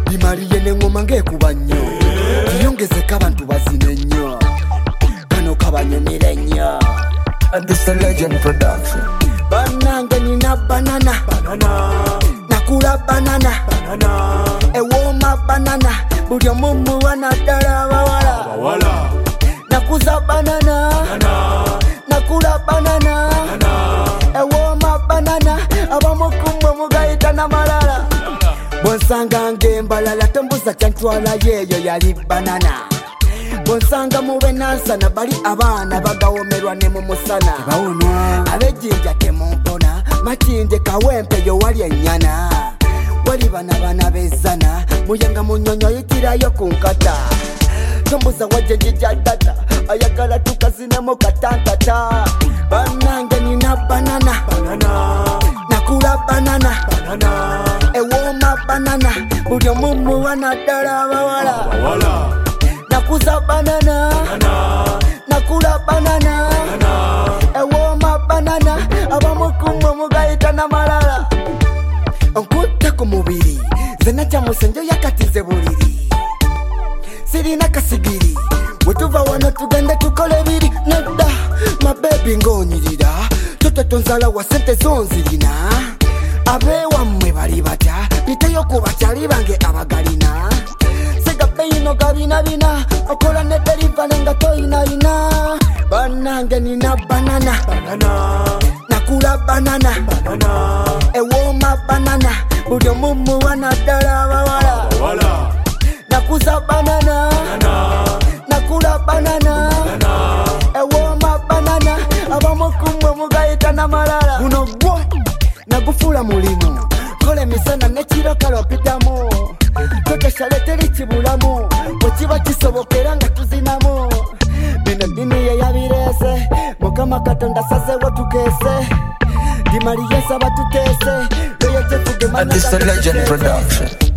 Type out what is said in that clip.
Dimaliye n'engoma ng'ekuba nnyo yongezeko abantu bazine nnyo kano kabanyumire nnyo. This a legend production. Banange nina banana nakula banana ewooma banana buli omu muwana ddala abawala nakuza banana nakula banana ewooma banana abamu kumwe mugayita namalala bwonsanga ng'embalala tembuza kyantwala yeeyo yali banana bwonsanga mube nansana bali abaana bagawomerwa ne mu musana abejjinja temumpona makinde kawempeyo wali ennyana wali bana bezzana muyanga munyonyo yitirayo ku nkata tombuza wajje njija data ayagala tukazinemu katantata banange nina banana nakula banana ewooma banana buli omu muwana ddala abawala nakuza banana nakula banana ewooma banana abamu kumwe mugayita namalala onkutte ku mubiri nze nakyamusenjo yakatize buliri sirina kasigiri bwetuva wano tugende tukole biri nedda mabebi ng'onyirira totetonzala wa sente zonzirina abeewammwe bali batya biteyo ku bakyali bange abagalina segabeyino gabinabina okola ne derivale nga toyinayina banange nina banana nakula banana ewooma banana buli omu muwana ddala abawala nakuza banana nakula banana ewooma banana abamu kumwe mugayita namalala guno gwo nagufuula mulimu kola emisana nekiro kalopitamu tokeshale teri kibulamu bwekiba kisobokera nga tuzinamu bino dini ye yabireese mukama katonda sazewo tukeese dimaliyesa batuteese loyo gyetugemana. This a legend production.